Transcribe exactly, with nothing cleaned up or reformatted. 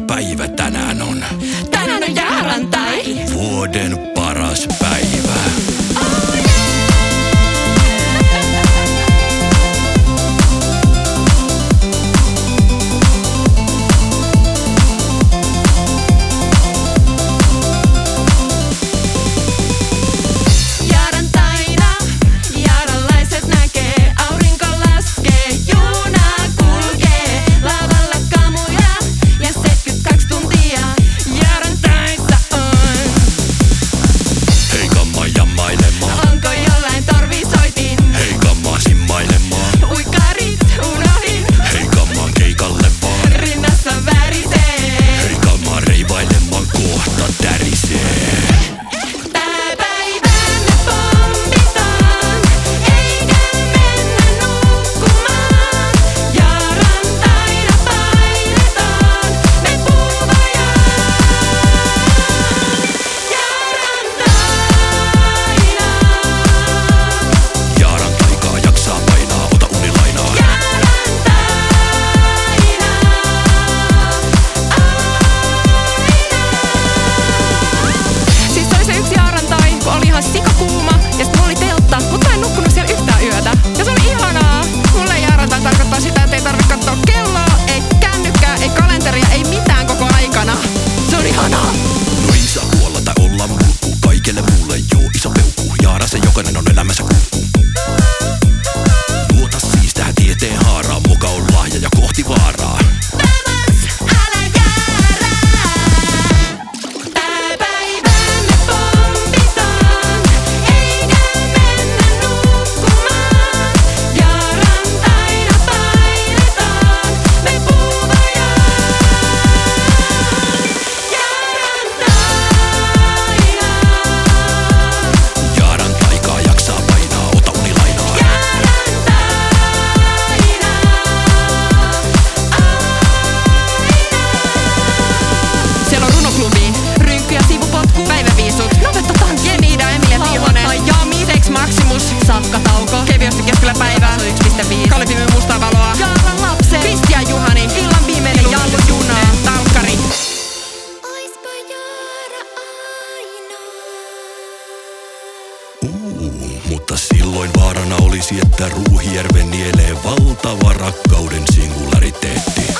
päivä tänään on? Tänään on jäärantai. Vuoden paras päivä. Oh yeah. Sikakuuma, ja sit mulla oli teltta, mut mä en nukkunut siellä yhtään yötä. Ja se oli ihanaa. Mulle jäärantai tarkoittaa sitä, että ei tarvi katsoa kelloa, ei kännykkää, ei kalenteria, ei mitään koko aikana. Se on ihanaa. No ei saa kuolla tai olla mulkku, kaikelle muulle joo iso peukku. Jaara se jokainen on elämänsä kulku. Luota siis tähän tieteen haaraan, muka on lahja ja kohti vaaraa. Sakkatauko, kevyesti keskellä päivää, se on yksi pilkku viisi. Kalevimmy mustaa valoa, Jaaran lapset, Kristi ja Juhani, illan viimeinen jallujuna, talkkari. Oispa Jaara ainoa. Uh, mutta silloin vaarana olisi, että Ruuhijärven nielee valtava rakkauden singulariteetti.